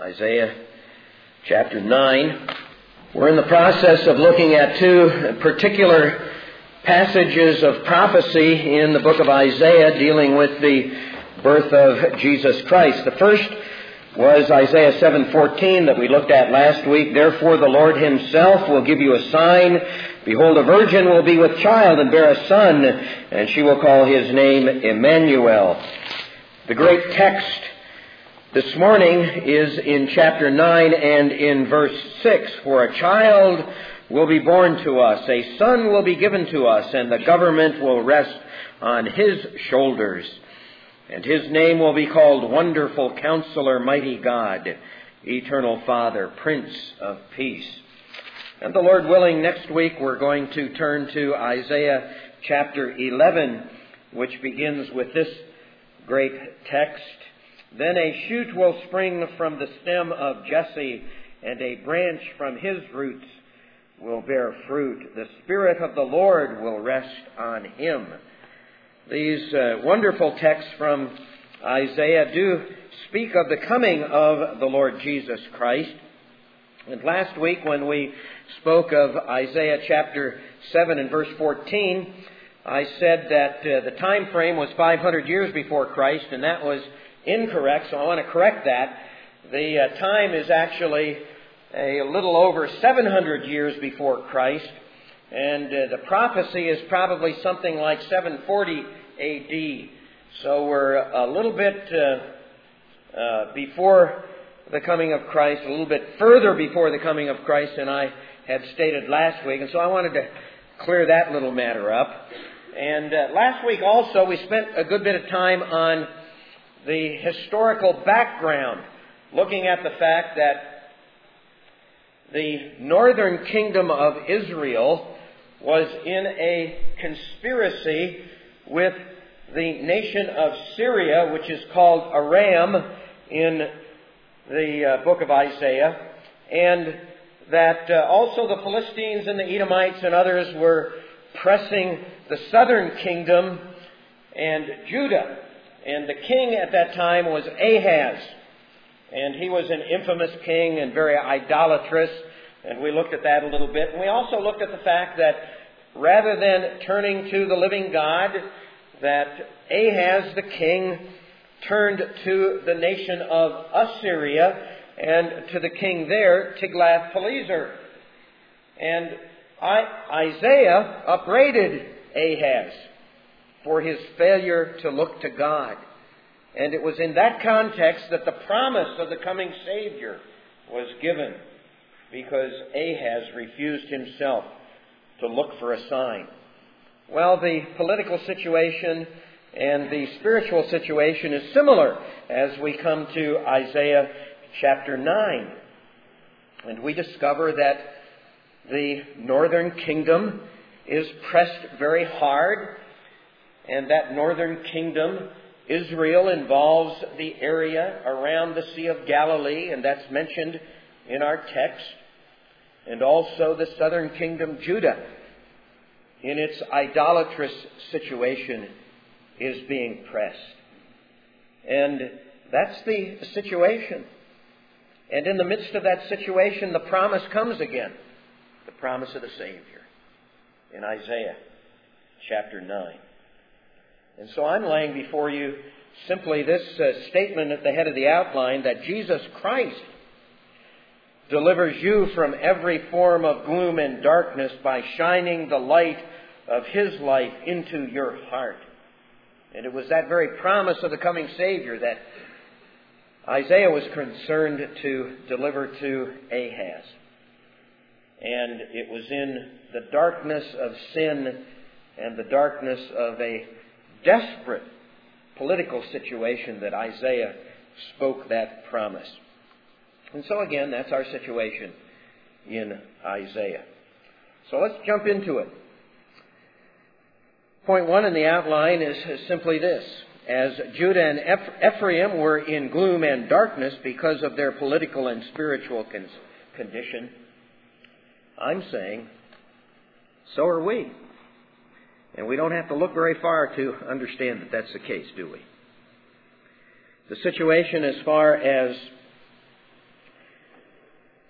Isaiah chapter 9. We're in the process of looking at two particular passages of prophecy in the book of Isaiah dealing with the birth of Jesus Christ. The first was Isaiah 7:14 that we looked at last week. Therefore the Lord himself will give you a sign. Behold, a virgin will be with child and bear a son, and she will call his name Emmanuel. The great text this morning is in chapter 9 and in verse 6. For a child will be born to us, a son will be given to us, and the government will rest on his shoulders. And his name will be called Wonderful Counselor, Mighty God, Eternal Father, Prince of Peace. And the Lord willing, next week we're going to turn to Isaiah chapter 11, which begins with this great text. Then a shoot will spring from the stem of Jesse, and a branch from his roots will bear fruit. The Spirit of the Lord will rest on him. These wonderful texts from Isaiah do speak of the coming of the Lord Jesus Christ. And last week when we spoke of Isaiah chapter 7 and verse 14, I said that the time frame was 500 years before Christ, and that was incorrect, so I want to correct that. The time is actually a little over 700 years before Christ, and the prophecy is probably something like 740 A.D. So we're a little bit before the coming of Christ, a little bit further before the coming of Christ than I had stated last week, and so I wanted to clear that little matter up. And last week also we spent a good bit of time on the historical background, looking at the fact that the northern kingdom of Israel was in a conspiracy with the nation of Syria, which is called Aram in the book of Isaiah, and that also the Philistines and the Edomites and others were pressing the southern kingdom and Judah. And the king at that time was Ahaz. And he was an infamous king and very idolatrous. And we looked at that a little bit. And we also looked at the fact that rather than turning to the living God, that Ahaz, the king, turned to the nation of Assyria and to the king there, Tiglath-Pileser. And Isaiah upbraided Ahaz for his failure to look to God. And it was in that context that the promise of the coming Savior was given, because Ahaz refused himself to look for a sign. Well, the political situation and the spiritual situation is similar as we come to Isaiah chapter 9. And we discover that the northern kingdom is pressed very hard. And that northern kingdom, Israel, involves the area around the Sea of Galilee, and that's mentioned in our text. And also the southern kingdom, Judah, in its idolatrous situation, is being pressed. And that's the situation. And in the midst of that situation, the promise comes again. The promise of the Savior in Isaiah chapter 9. And so I'm laying before you simply this statement at the head of the outline, that Jesus Christ delivers you from every form of gloom and darkness by shining the light of His light into your heart. And it was that very promise of the coming Savior that Isaiah was concerned to deliver to Ahaz. And it was in the darkness of sin and the darkness of a desperate political situation that Isaiah spoke that promise. And so again, that's our situation in Isaiah. So let's jump into it. Point one in the outline is simply this. As Judah and Ephraim were in gloom and darkness because of their political and spiritual condition, I'm saying, so are we. And we don't have to look very far to understand that that's the case, do we? The situation as far as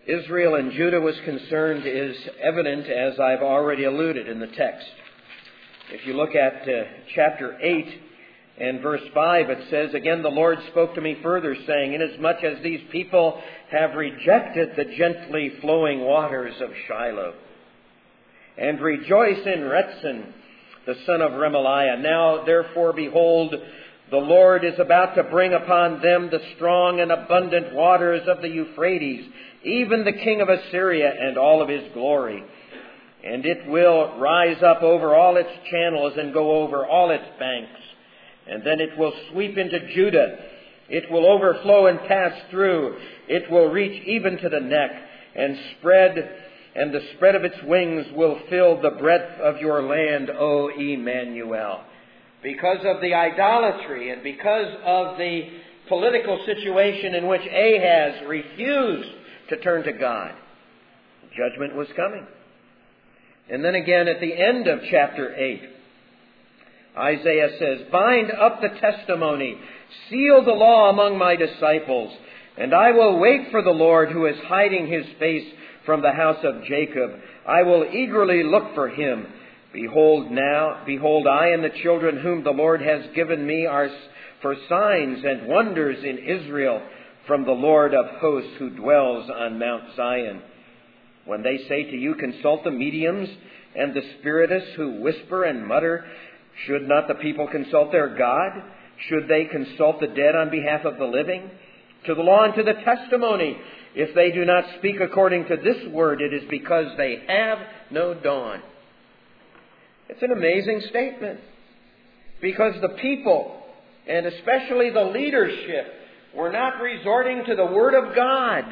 Israel and Judah was concerned is evident, as I've already alluded in the text. If you look at chapter 8 and verse 5, it says, "Again the Lord spoke to me further, saying, Inasmuch as these people have rejected the gently flowing waters of Shiloh, and rejoice in Retzin, the son of Remaliah, now therefore behold, the Lord is about to bring upon them the strong and abundant waters of the Euphrates, even the king of Assyria and all of his glory. And it will rise up over all its channels and go over all its banks. And then it will sweep into Judah. It will overflow and pass through. It will reach even to the neck and the spread of its wings will fill the breadth of your land, O Emmanuel." Because of the idolatry and because of the political situation in which Ahaz refused to turn to God, judgment was coming. And then again at the end of chapter 8, Isaiah says, "Bind up the testimony, seal the law among my disciples, and I will wait for the Lord who is hiding his face from the house of Jacob. I will eagerly look for him. Behold, I and the children whom the Lord has given me are for signs and wonders in Israel from the Lord of hosts who dwells on Mount Zion. When they say to you, consult the mediums and the spiritists who whisper and mutter, should not the people consult their God? Should they consult the dead on behalf of the living? To the law and to the testimony, if they do not speak according to this word, it is because they have no dawn." It's an amazing statement, because the people, and especially the leadership, were not resorting to the Word of God.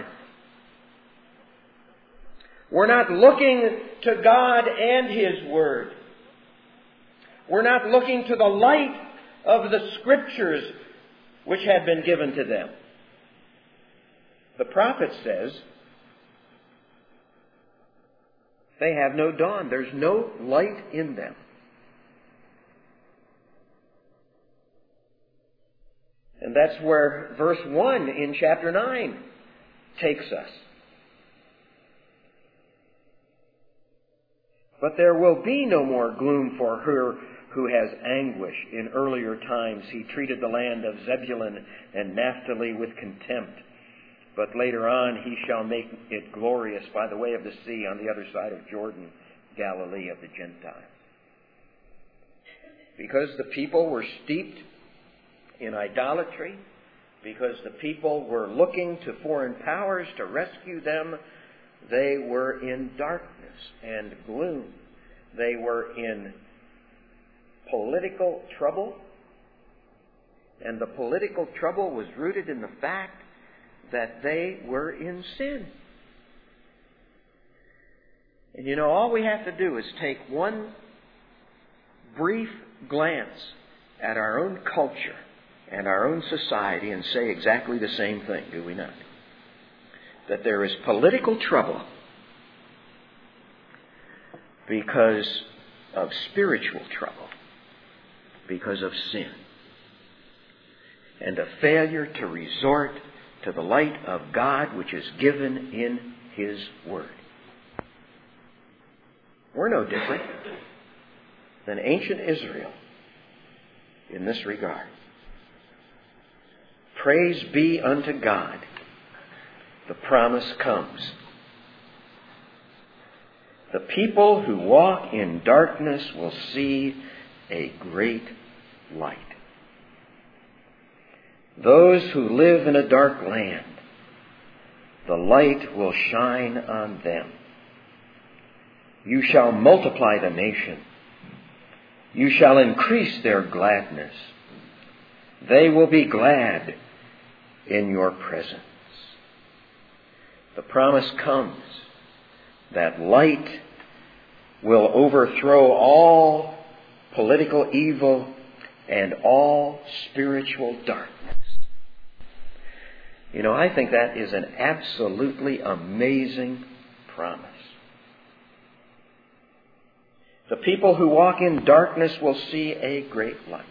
We're not looking to God and His Word. We're not looking to the light of the Scriptures which had been given to them. The prophet says, they have no dawn. There's no light in them. And that's where verse 1 in chapter 9 takes us. "But there will be no more gloom for her who has anguish. In earlier times he treated the land of Zebulun and Naphtali with contempt. But later on he shall make it glorious by the way of the sea on the other side of Jordan, Galilee of the Gentiles." Because the people were steeped in idolatry, because the people were looking to foreign powers to rescue them, they were in darkness and gloom. They were in political trouble. And the political trouble was rooted in the fact that they were in sin. And you know, all we have to do is take one brief glance at our own culture and our own society and say exactly the same thing, do we not? That there is political trouble because of spiritual trouble, because of sin, and a failure to resort to the light of God which is given in His Word. We're no different than ancient Israel in this regard. Praise be unto God. The promise comes. The people who walk in darkness will see a great light. Those who live in a dark land, the light will shine on them. You shall multiply the nation. You shall increase their gladness. They will be glad in your presence. The promise comes that light will overthrow all political evil and all spiritual darkness. You know, I think that is an absolutely amazing promise. The people who walk in darkness will see a great light.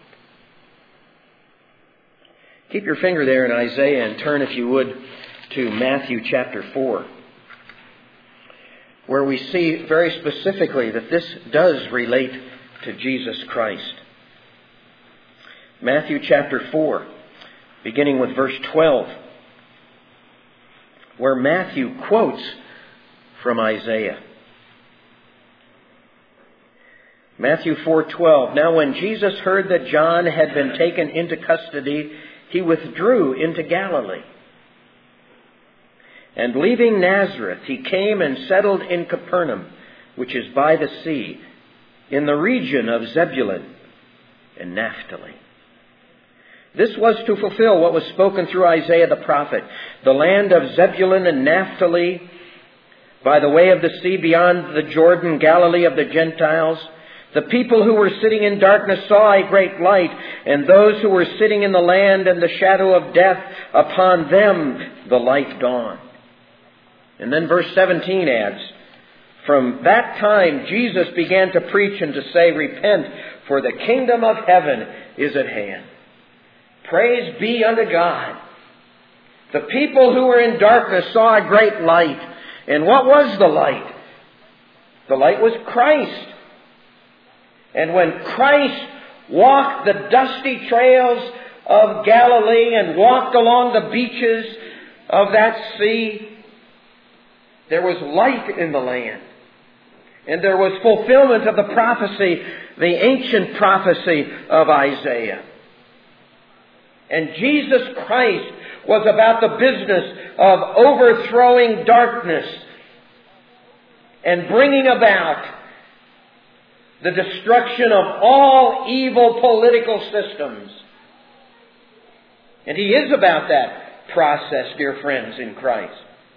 Keep your finger there in Isaiah and turn, if you would, to Matthew chapter 4. where we see very specifically that this does relate to Jesus Christ. Matthew chapter 4, beginning with verse 12, where Matthew quotes from Isaiah. Matthew 4:12. Now when Jesus heard that John had been taken into custody, he withdrew into Galilee. And leaving Nazareth, he came and settled in Capernaum, which is by the sea, in the region of Zebulun and Naphtali. This was to fulfill what was spoken through Isaiah the prophet. The land of Zebulun and Naphtali, by the way of the sea beyond the Jordan, Galilee of the Gentiles. The people who were sitting in darkness saw a great light, and those who were sitting in the land and the shadow of death, upon them the light dawned. And then verse 17 adds, from that time Jesus began to preach and to say, repent, for the kingdom of heaven is at hand. Praise be unto God. The people who were in darkness saw a great light. And what was the light? The light was Christ. And when Christ walked the dusty trails of Galilee and walked along the beaches of that sea, there was light in the land. And there was fulfillment of the prophecy, the ancient prophecy of Isaiah. And Jesus Christ was about the business of overthrowing darkness and bringing about the destruction of all evil political systems. And He is about that process, dear friends, in Christ.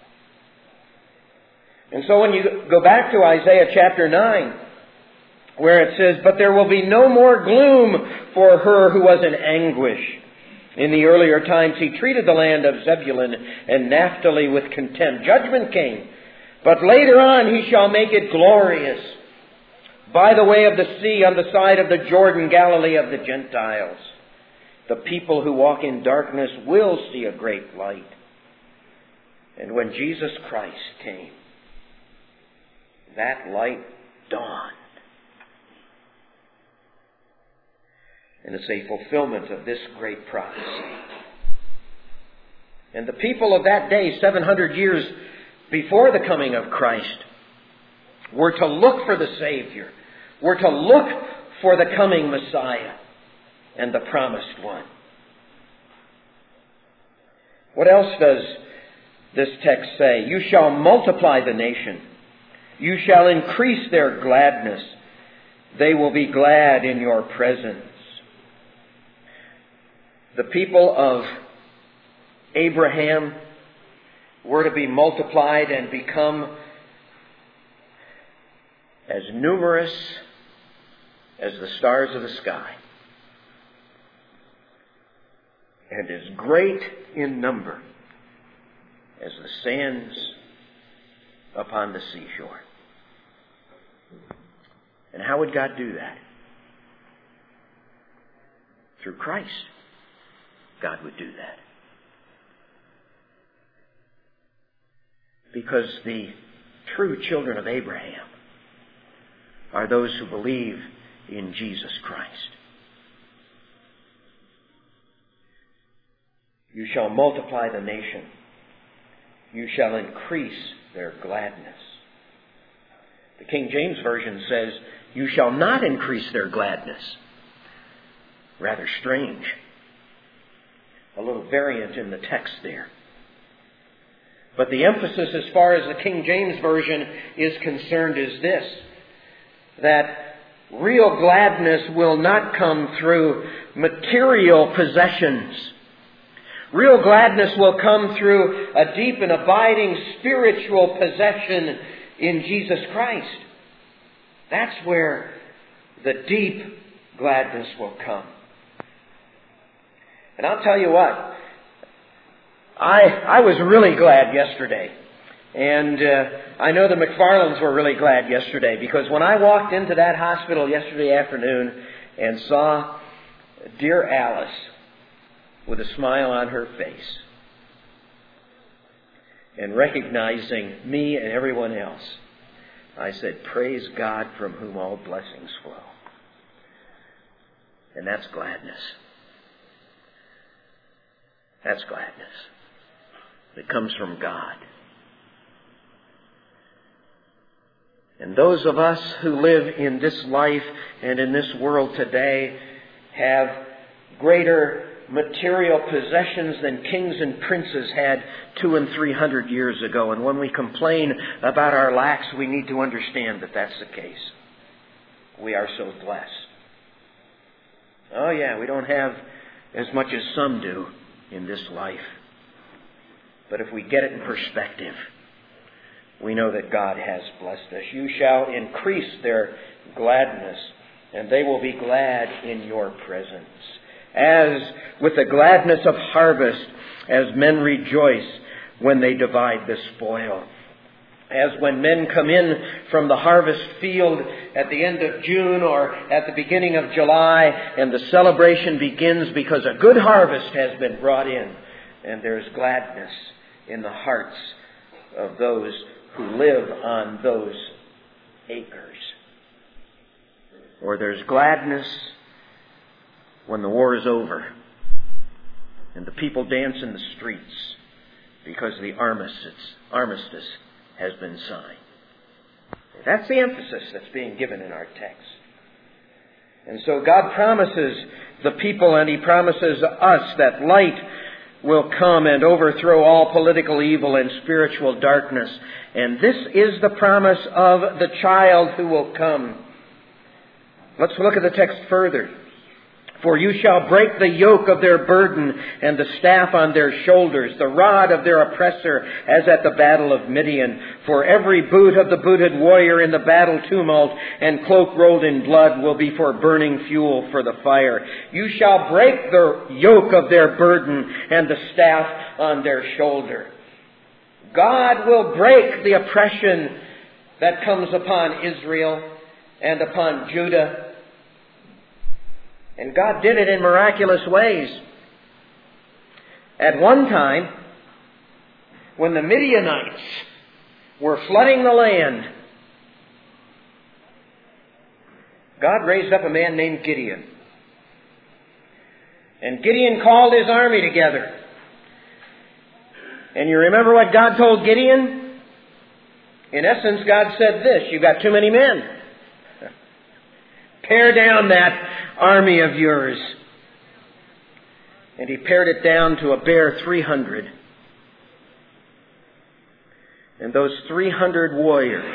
And so when you go back to Isaiah chapter 9, where it says, but there will be no more gloom for her who was in anguish. In the earlier times he treated the land of Zebulun and Naphtali with contempt. Judgment came, but later on he shall make it glorious. By the way of the sea, on the side of the Jordan, Galilee of the Gentiles. The people who walk in darkness will see a great light. And when Jesus Christ came, that light dawned. And it's a fulfillment of this great prophecy. And the people of that day, 700 years before the coming of Christ, were to look for the Savior. Were to look for the coming Messiah and the promised one. What else does this text say? You shall multiply the nation. You shall increase their gladness. They will be glad in your presence. The people of Abraham were to be multiplied and become as numerous as the stars of the sky, and as great in number as the sands upon the seashore. And how would God do that? Through Christ, God would do that. Because the true children of Abraham are those who believe in Jesus Christ. You shall multiply the nation. You shall increase their gladness. The King James Version says, you shall not increase their gladness. Rather strange. A little variant in the text there. But the emphasis as far as the King James Version is concerned is this, that real gladness will not come through material possessions. Real gladness will come through a deep and abiding spiritual possession in Jesus Christ. That's where the deep gladness will come. And I'll tell you what, I was really glad yesterday. And I know the McFarlands were really glad yesterday, because when I walked into that hospital yesterday afternoon and saw dear Alice with a smile on her face and recognizing me and everyone else, I said, praise God from whom all blessings flow. And that's gladness. That's gladness. It comes from God. And those of us who live in this life and in this world today have greater material possessions than kings and princes had 200 and 300 years ago. And when we complain about our lacks, we need to understand that that's the case. We are so blessed. Oh yeah, we don't have as much as some do in this life. But if we get it in perspective, we know that God has blessed us. You shall increase their gladness, and they will be glad in your presence. As with the gladness of harvest, as men rejoice when they divide the spoil. As when men come in from the harvest field at the end of June or at the beginning of July, and the celebration begins because a good harvest has been brought in, and there's gladness in the hearts of those who live on those acres. Or there's gladness when the war is over and the people dance in the streets because the armistice has been signed. That's the emphasis that's being given in our text. And so God promises the people, and He promises us, that light will come and overthrow all political evil and spiritual darkness. And this is the promise of the child who will come. Let's look at the text further. For you shall break the yoke of their burden and the staff on their shoulders, the rod of their oppressor, as at the battle of Midian. For every boot of the booted warrior in the battle tumult and cloak rolled in blood will be for burning fuel for the fire. You shall break the yoke of their burden and the staff on their shoulder. God will break the oppression that comes upon Israel and upon Judah. And God did it in miraculous ways. At one time, when the Midianites were flooding the land, God raised up a man named Gideon. And Gideon called his army together. And you remember what God told Gideon? In essence, God said this: "You got too many men. Pare down that army of yours." And he pared it down to a bare 300. And those 300 warriors,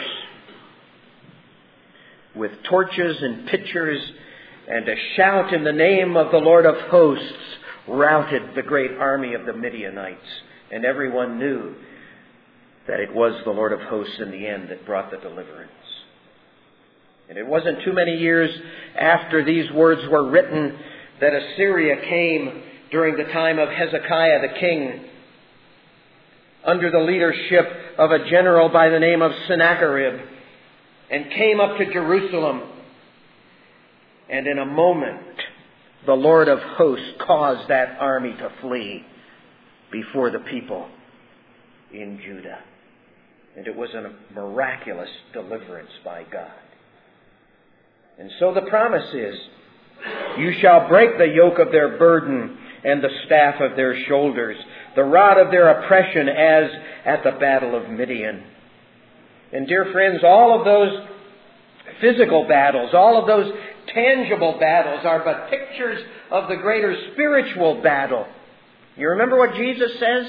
with torches and pitchers and a shout in the name of the Lord of hosts, routed the great army of the Midianites. And everyone knew that it was the Lord of hosts in the end that brought the deliverance. And it wasn't too many years after these words were written that Assyria came during the time of Hezekiah the king, under the leadership of a general by the name of Sennacherib, and came up to Jerusalem. And in a moment, the Lord of hosts caused that army to flee before the people in Judah. And it was a miraculous deliverance by God. And so the promise is, you shall break the yoke of their burden and the staff of their shoulders, the rod of their oppression, as at the battle of Midian. And dear friends, all of those physical battles, all of those tangible battles are but pictures of the greater spiritual battle. You remember what Jesus says?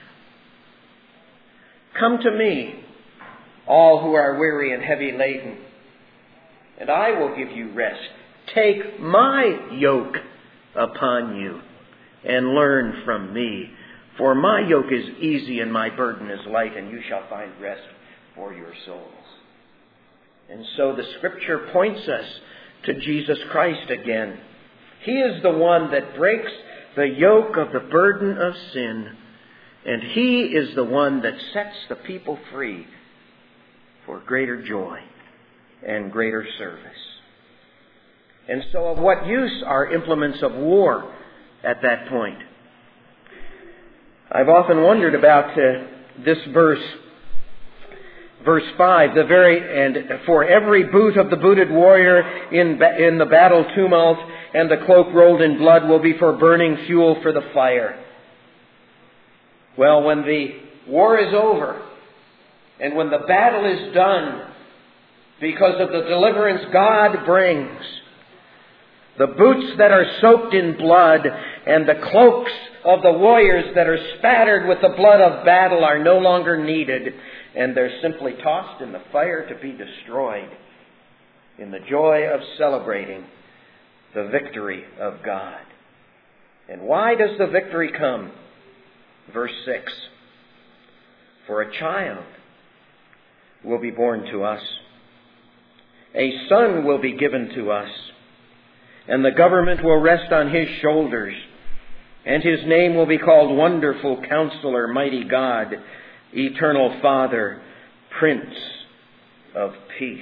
"Come to me, all who are weary and heavy laden, and I will give you rest. Take my yoke upon you and learn from me. For my yoke is easy and my burden is light, and you shall find rest for your souls." And so the Scripture points us to Jesus Christ again. He is the one that breaks the yoke of the burden of sin, and He is the one that sets the people free for greater joy and greater service. And so of what use are implements of war at that point? I've often wondered about this verse. Verse 5, and for every boot of the booted warrior in the battle tumult and the cloak rolled in blood will be for burning fuel for the fire. Well, when the war is over and when the battle is done, because of the deliverance God brings, the boots that are soaked in blood and the cloaks of the warriors that are spattered with the blood of battle are no longer needed, and they're simply tossed in the fire to be destroyed in the joy of celebrating the victory of God. And why does the victory come? Verse 6, for a child will be born to us. A son will be given to us, and the government will rest on his shoulders, and his name will be called Wonderful Counselor, Mighty God, Eternal Father, Prince of Peace.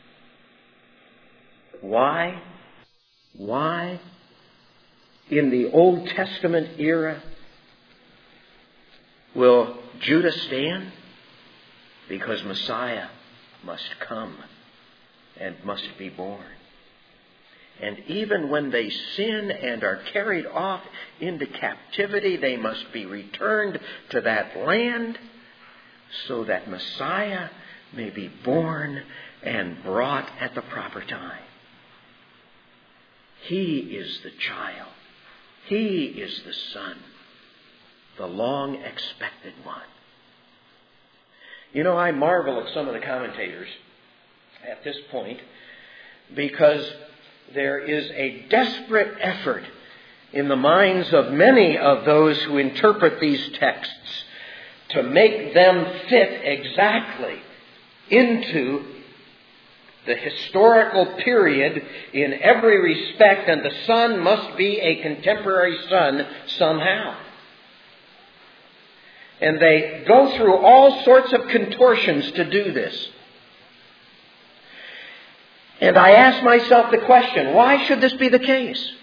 Why? Why? In the Old Testament era, will Judah stand? Because Messiah must come and must be born. And even when they sin and are carried off into captivity, they must be returned to that land so that Messiah may be born and brought at the proper time. He is the child. He is the Son, the long-expected one. You know, I marvel at some of the commentators at this point because there is a desperate effort in the minds of many of those who interpret these texts to make them fit exactly into the historical period in every respect, and the Son must be a contemporary Son somehow. And they go through all sorts of contortions to do this. And I ask myself the question, why should this be the case?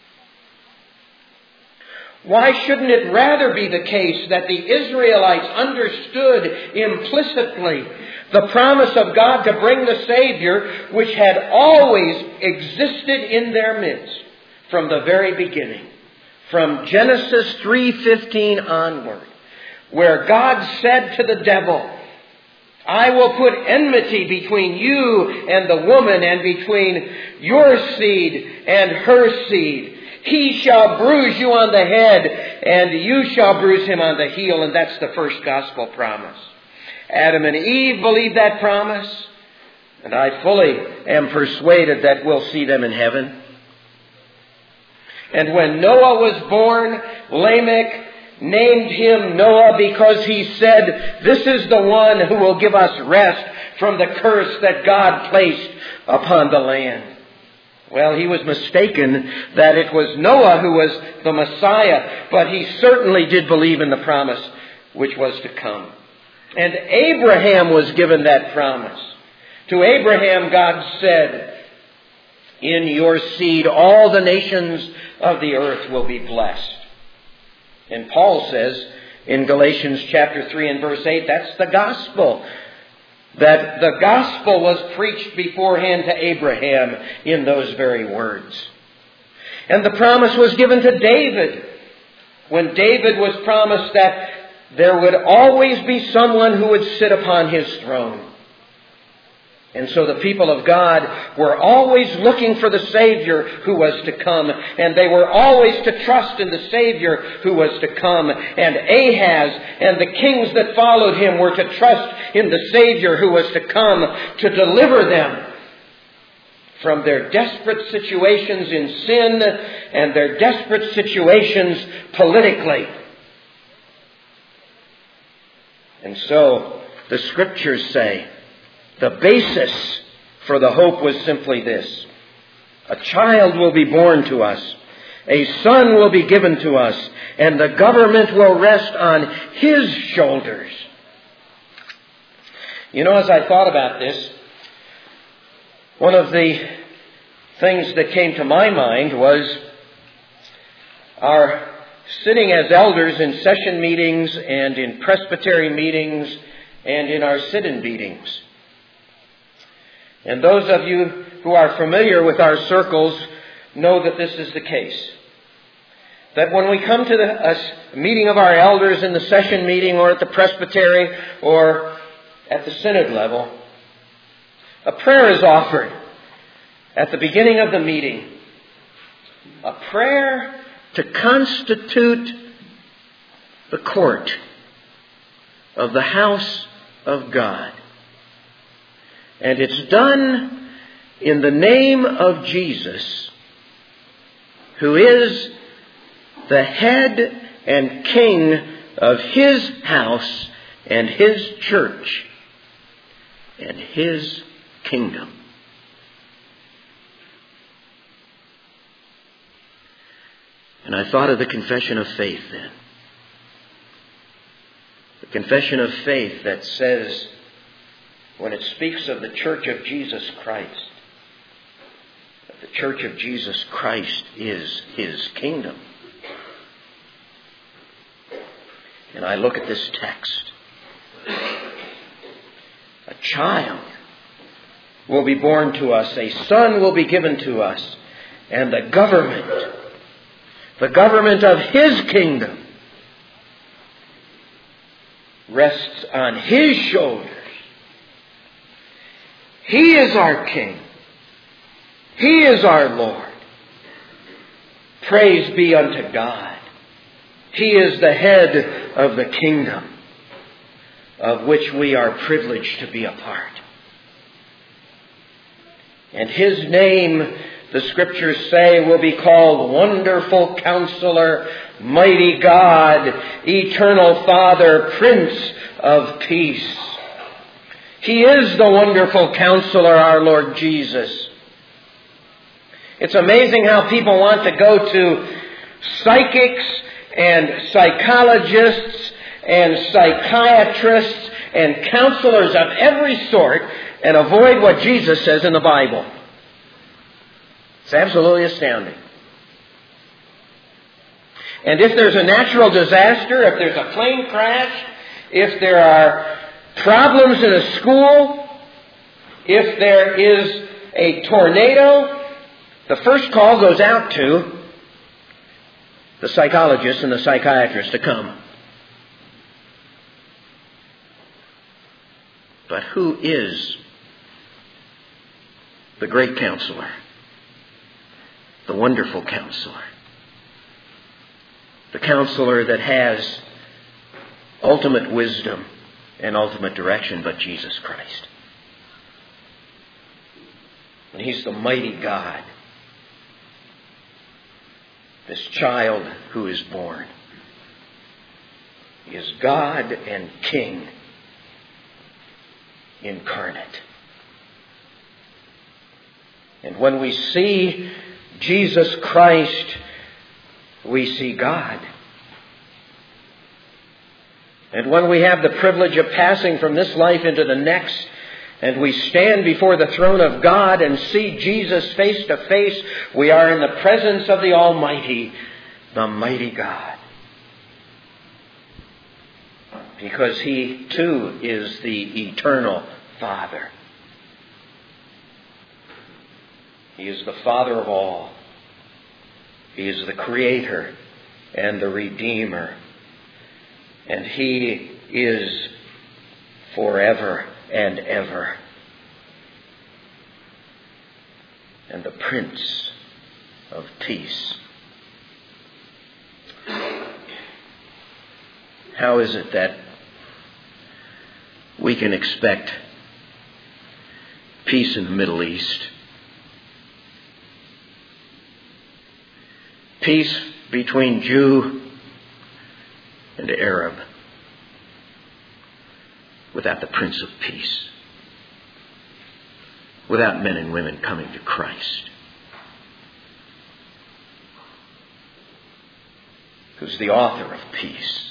Why shouldn't it rather be the case that the Israelites understood implicitly the promise of God to bring the Savior, which had always existed in their midst from the very beginning, from Genesis 3:15 onward, where God said to the devil, I will put enmity between you and the woman, and between your seed and her seed. He shall bruise you on the head, and you shall bruise him on the heel. And that's the first gospel promise. Adam and Eve believed that promise, and I fully am persuaded that we'll see them in heaven. And when Noah was born, Lamech named him Noah because he said, this is the one who will give us rest from the curse that God placed upon the land. Well, he was mistaken that it was Noah who was the Messiah, but he certainly did believe in the promise which was to come. And Abraham was given that promise. To Abraham, God said, in your seed all the nations of the earth will be blessed. And Paul says in Galatians chapter 3 and verse 8, that's the gospel. That the gospel was preached beforehand to Abraham in those very words. And the promise was given to David when David was promised that there would always be someone who would sit upon his throne. And so the people of God were always looking for the Savior who was to come. And they were always to trust in the Savior who was to come. And Ahaz and the kings that followed him were to trust in the Savior who was to come to deliver them from their desperate situations in sin and their desperate situations politically. And so the Scriptures say, the basis for the hope was simply this. A child will be born to us. A son will be given to us. And the government will rest on his shoulders. You know, as I thought about this, one of the things that came to my mind was our sitting as elders in session meetings and in presbytery meetings and in our sit-in meetings. And those of you who are familiar with our circles know that this is the case. That when we come to a meeting of our elders in the session meeting or at the presbytery or at the synod level, a prayer is offered at the beginning of the meeting. A prayer to constitute the court of the house of God. And it's done in the name of Jesus, who is the head and king of His house and His church and His kingdom. And I thought of the confession of faith then. The confession of faith that says, when it speaks of the church of Jesus Christ, that the church of Jesus Christ is His kingdom. And I look at this text. A child will be born to us, a son will be given to us, and the government of His kingdom rests on His shoulders. He is our King. He is our Lord. Praise be unto God. He is the head of the kingdom of which we are privileged to be a part. And His name, the Scriptures say, will be called Wonderful Counselor, Mighty God, Eternal Father, Prince of Peace. He is the Wonderful Counselor, our Lord Jesus. It's amazing how people want to go to psychics and psychologists and psychiatrists and counselors of every sort and avoid what Jesus says in the Bible. It's absolutely astounding. And if there's a natural disaster, if there's a plane crash, if there are problems in a school, if there is a tornado, the first call goes out to the psychologist and the psychiatrist to come. But who is the great counselor? The wonderful counselor. The counselor that has ultimate wisdom and ultimate direction, but Jesus Christ. And He's the mighty God. This child who is born is God and King incarnate. And when we see Jesus Christ, we see God. And when we have the privilege of passing from this life into the next, and we stand before the throne of God and see Jesus face to face, we are in the presence of the Almighty, the mighty God. Because He too is the eternal Father. He is the Father of all. He is the Creator and the Redeemer. And He is forever and ever. And the Prince of Peace. How is it that we can expect peace in the Middle East? Peace between Jew and Arab without the Prince of Peace, without men and women coming to Christ, who's the author of peace.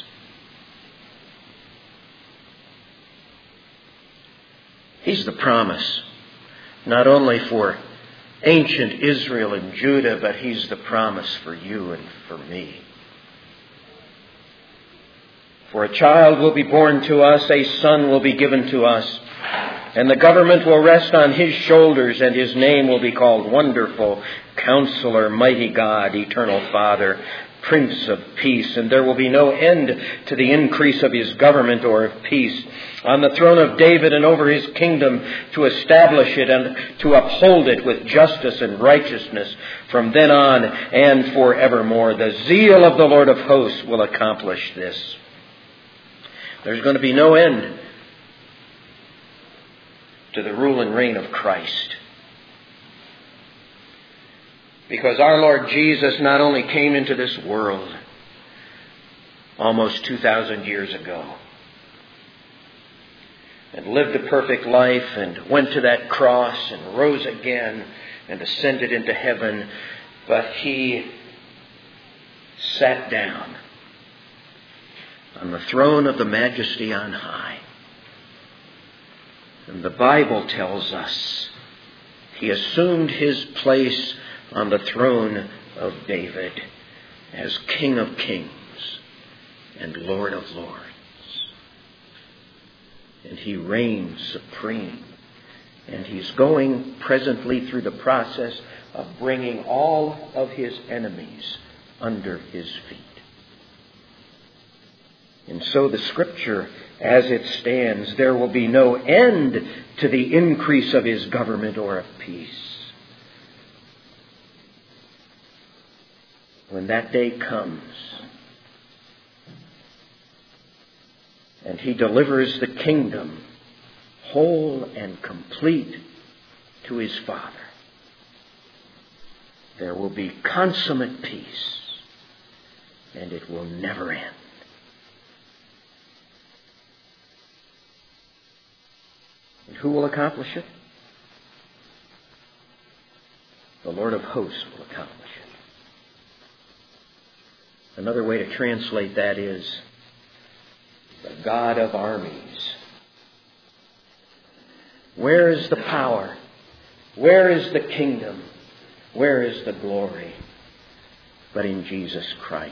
He's the promise not only for ancient Israel and Judah, but He's the promise for you and for me. For a child will be born to us, a son will be given to us, and the government will rest on his shoulders, and his name will be called Wonderful, Counselor, Mighty God, Eternal Father, Prince of Peace. And there will be no end to the increase of his government or of peace on the throne of David and over his kingdom, to establish it and to uphold it with justice and righteousness from then on and forevermore. The zeal of the Lord of hosts will accomplish this. There's going to be no end to the rule and reign of Christ. Because our Lord Jesus not only came into this world almost 2,000 years ago and lived a perfect life and went to that cross and rose again and ascended into heaven, but he sat down on the throne of the Majesty on high. And the Bible tells us he assumed his place on the throne of David as King of Kings and Lord of Lords. And he reigns supreme. And he's going presently through the process of bringing all of his enemies under his feet. And so the Scripture, as it stands, there will be no end to the increase of his government or of peace. When that day comes and he delivers the kingdom whole and complete to his Father, there will be consummate peace, and it will never end. And who will accomplish it? The Lord of hosts will accomplish it. Another way to translate that is the God of armies. Where is the power? Where is the kingdom? Where is the glory? But in Jesus Christ.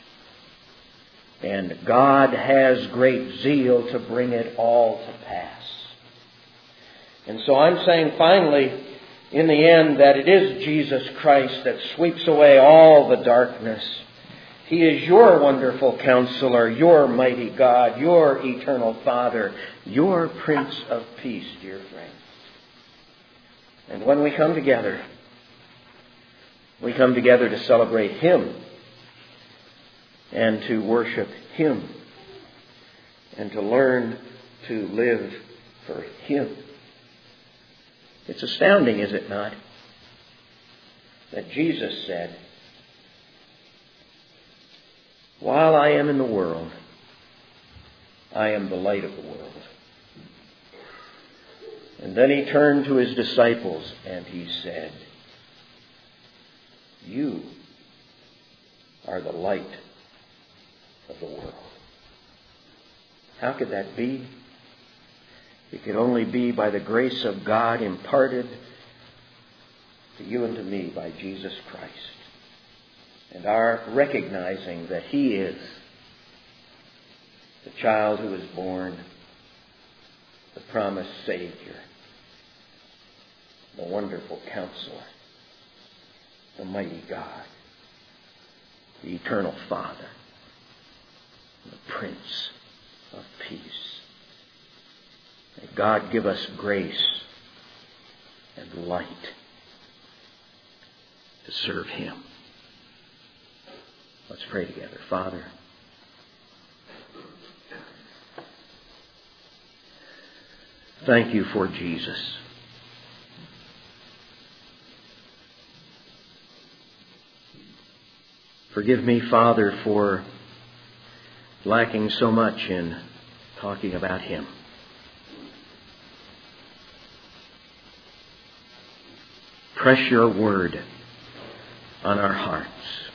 And God has great zeal to bring it all to pass. And so I'm saying finally, in the end, that it is Jesus Christ that sweeps away all the darkness. He is your wonderful counselor, your mighty God, your eternal Father, your Prince of Peace, dear friends. And when we come together to celebrate Him and to worship Him and to learn to live for Him. It's astounding, is it not, that Jesus said, "While I am in the world, I am the light of the world." And then He turned to His disciples and He said, "You are the light of the world." How could that be? It could only be by the grace of God imparted to you and to me by Jesus Christ. And our recognizing that He is the child who is born, the promised Savior, the wonderful Counselor, the mighty God, the eternal Father, the Prince of Peace. May God give us grace and light to serve Him. Let's pray together. Father, thank You for Jesus. Forgive me, Father, for lacking so much in talking about Him. Press Your word on our hearts,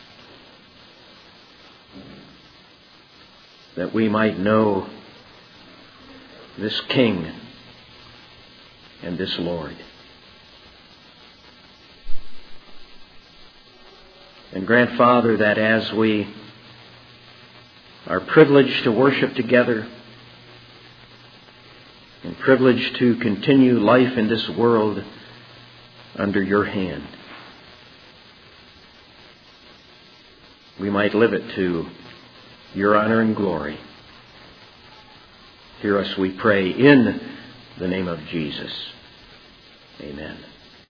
that we might know this King and this Lord. And grant, Father, that as we are privileged to worship together and privileged to continue life in this world under your hand. We might live it to your honor and glory. Hear us, we pray, in the name of Jesus. Amen.